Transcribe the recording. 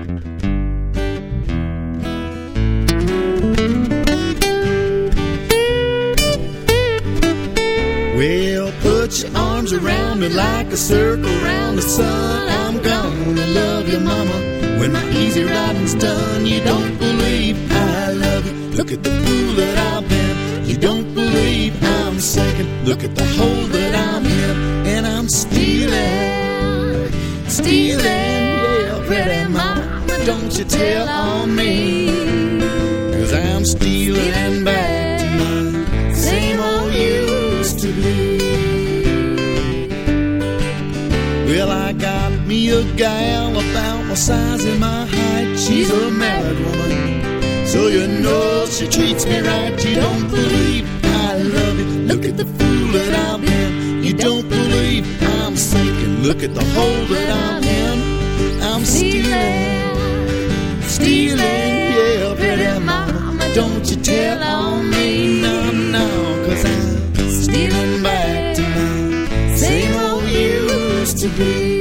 Well, put your arms around me like a circle around the sun. I'm gonna love you, mama, when my easy riding's done. You don't believe I love you. Look at the fool that I've been. You don't believe I'm sinking. Look at the hole that I'm in. And I'm stealing, yeah, pretty mama, don't you tell on me. 'Cause I'm stealing back to my same old used to be. Well, I got me a gal about my size and my height. She's a married woman, so you know she treats me right. You don't believe I love you. Look at the fool that I've been. You don't believe I'm sinking. Look at the hole that I'm in. I'm stealing, yeah, pretty mama, don't you tell on me. No, 'cause I'm stealing back to my same old used to be.